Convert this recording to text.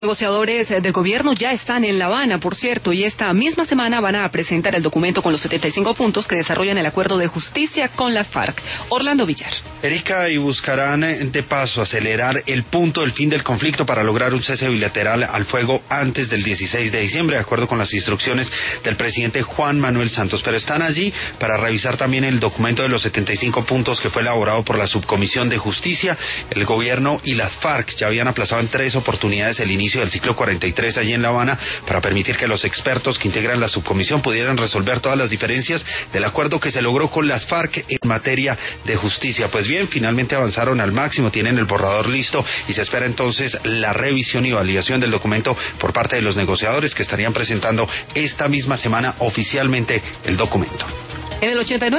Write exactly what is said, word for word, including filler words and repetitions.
Negociadores del gobierno ya están en La Habana, por cierto, y esta misma semana van a presentar el documento con los setenta y cinco puntos que desarrollan el acuerdo de justicia con las FARC. Orlando Villar. Erika, y buscarán de paso acelerar el punto del fin del conflicto para lograr un cese bilateral al fuego antes del dieciséis de diciembre, de acuerdo con las instrucciones del presidente Juan Manuel Santos. Pero están allí para revisar también el documento de los setenta y cinco puntos que fue elaborado por la Subcomisión de Justicia. El gobierno y las FARC ya habían aplazado en tres oportunidades el inicio del ciclo cuarenta y tres allí en La Habana para permitir que los expertos que integran la subcomisión pudieran resolver todas las diferencias del acuerdo que se logró con las FARC en materia de justicia. Pues bien, finalmente avanzaron al máximo, tienen el borrador listo y se espera entonces la revisión y validación del documento por parte de los negociadores, que estarían presentando esta misma semana oficialmente el documento. En el ochenta y nueve